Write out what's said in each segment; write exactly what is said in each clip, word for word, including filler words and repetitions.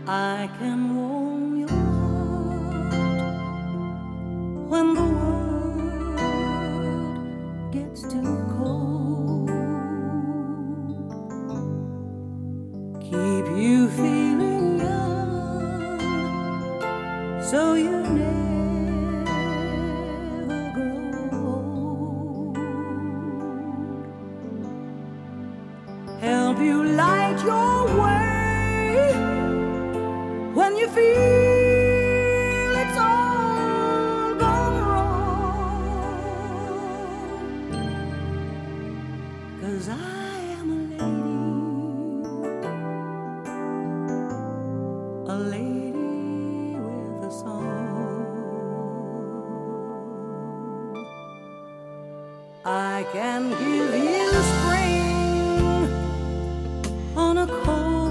I can warm your heart when the world gets too cold. Keep you feeling young, so you never grow old. Help you light your way when you feel it's all gone wrong. 'Cause I am a lady, a lady with a song. I can give you spring on a cold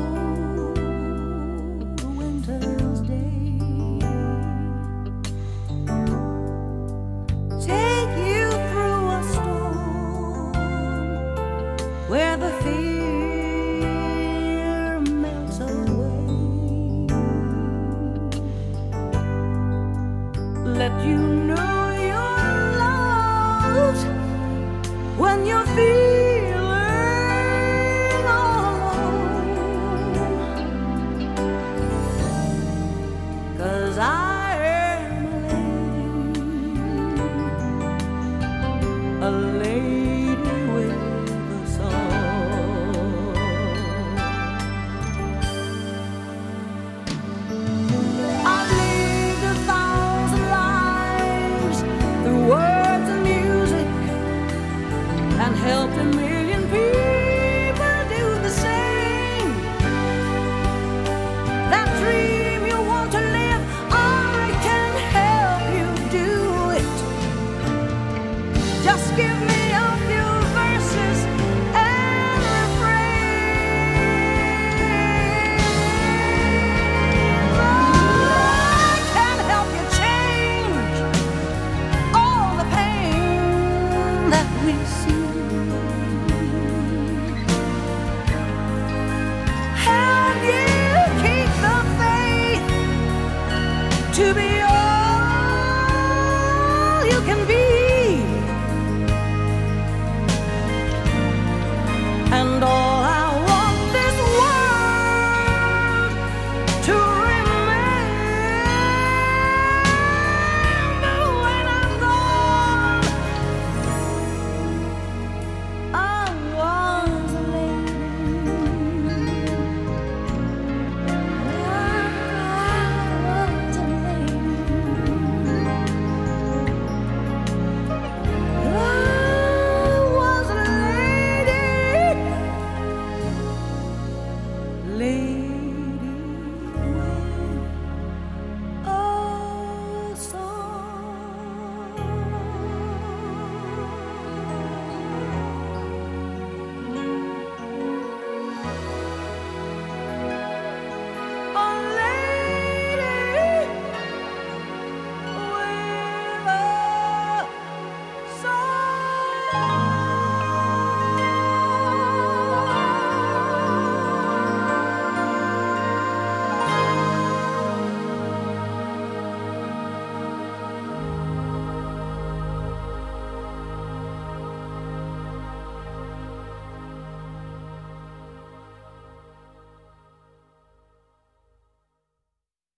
winter's day, take you through a storm where the fear melts away, let you know you're loved when you're feeling alone. 'Cause I am a lady, a lady with a song. I've lived a thousand lives through words and music, and helped a million people do the same. That dream you want to live, I can help you do it. Just give me a few verses and refrains. I can help you change all the pain that we see. Help you keep the faith to be all you can be. And all I want this world to remember when I'm gone, I was a lady, I was a lady, I was a lady, lady.